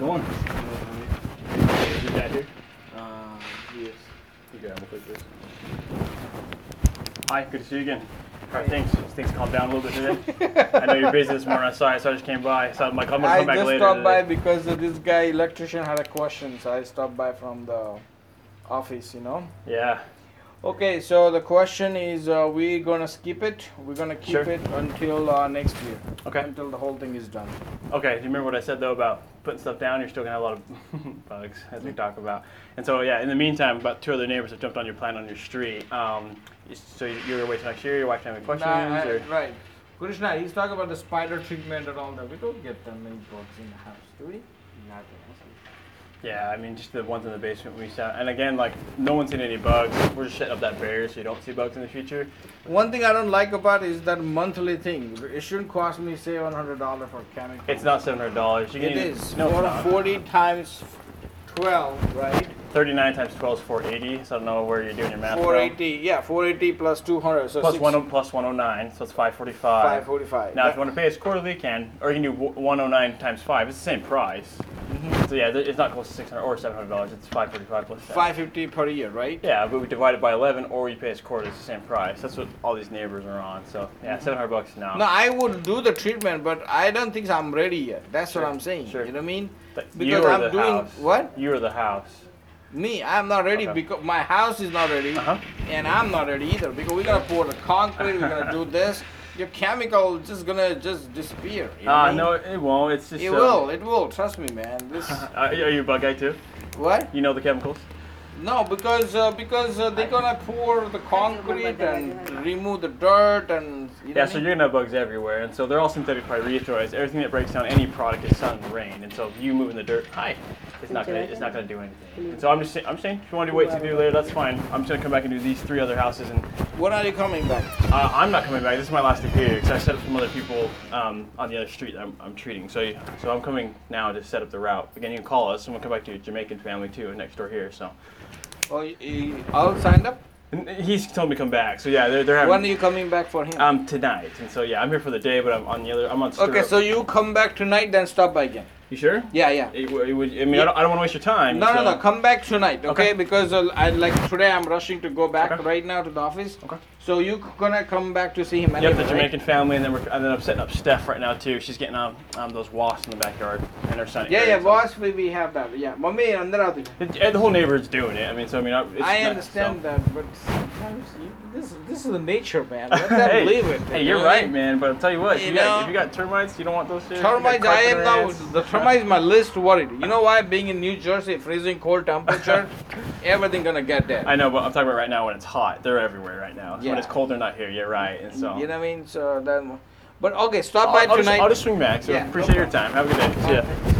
going? Is your dad here? Yes. Okay, I'm gonna click this. Hi, good to see you again. All right, things calmed down a little bit today. I know you're busy this morning. I just came by. So I'm like, I'm gonna come back later. I just stopped by today. because this guy electrician had a question, so I stopped by from the office, you know. Yeah. Okay, so the question is, we're gonna skip it. We're gonna keep Sure. it until next year. Okay. Until the whole thing is done. Okay. Do you remember what I said though about putting stuff down? You're still gonna have a lot of bugs as we talk about. And so yeah, in the meantime, about 2 other neighbors have jumped on your plant on your street. So you're gonna wait till next year. Your wife have any questions? Or? Right. Krishna, he's talking about the spider treatment and all that. We don't get that many bugs in the house, do we? Nothing. Yeah, I mean, just the ones in the basement we saw. And again, like, no one's seen any bugs. We're just setting up that barrier so you don't see bugs in the future. One thing I don't like about it is that monthly thing. It shouldn't cost me $700 for chemicals. It's not $700. It is. No, it's not. 40 times 12, right? 39 times 12 is 480. So I don't know where you're doing your math. 480, yeah, 480 plus 200. So Plus 109, so it's 545. 545. Now, if you want to pay us quarterly, you can. Or you can do 109 times 5. It's the same price. So yeah, it's not close to $600 or $700. It's 545 plus that. 550 per year, right? Yeah, but we divide it by 11, or you pay us quarterly. It's the same price. That's what all these neighbors are on. So yeah, $700 now. No, I would do the treatment, but I don't think I'm ready yet. That's Sure, what I'm saying. sure. You know what I mean? But Because you or I'm the doing house? what? You or the house? Me, I'm not ready Okay. because my house is not ready, Uh-huh. and I'm not ready either. Because we're gonna pour the concrete, we're gonna do this. Your chemical is just gonna disappear. You know what I mean? No, it won't. It's just. It will. Trust me, man. This Are you a bug guy too? what? You know the chemicals? No, because they're gonna pour the concrete and remove the dirt and you know Yeah, what so I mean? you're gonna have bugs everywhere, and so they're all synthetic pyrethroids. Everything that breaks down any product is sun and rain, and so you moving the dirt, it's not gonna do anything. And so I'm saying, if you want to wait to do later, that's fine. I'm just gonna come back and do these 3 other houses, and When are you coming back? I'm not coming back. This is my last day here because I set up some other people on the other street that I'm treating. So I'm coming now to set up the route. Again, you can call us, and we'll come back to your Jamaican family too, next door here. So. Oh, you all signed up? And he's told me to come back, so yeah, they're having. When are you coming back for him? Tonight, and so yeah, I'm here for the day, but I'm on Okay, Stirrup. so you come back tonight, then stop by again. You sure? Yeah. I mean, I don't want to waste your time. No, so. no. Come back tonight, okay? Okay. Because today I'm rushing to go back Okay. right now to the office. Okay. So you gonna come back to see him Yep, anyway, the right? Jamaican family, and then I'm setting up Steph right now too. She's getting those wasps in the backyard, and her son. Yeah, boss, we have that. Yeah, mommy, under out. The whole neighborhood's doing it. I mean, so I mean, it's I not- understand so. that, but sometimes this is the nature, man. Let them Hey, live it. hey, you you're know what I right, mean? man. But I'll tell you what, You if you got termites, you don't want those shit. Termites, I am now. The termites is my least worried. You know why? Being in New Jersey, freezing cold temperature, everything gonna get dead. I know, but I'm talking about right now when it's hot. They're everywhere right now. Yeah. When it's cold, they're not here. You're right, and so. You know what I mean? So then, but okay, stop by I'll tonight. just swing back. So Yeah, no appreciate your problem. time. Have a good day. See ya.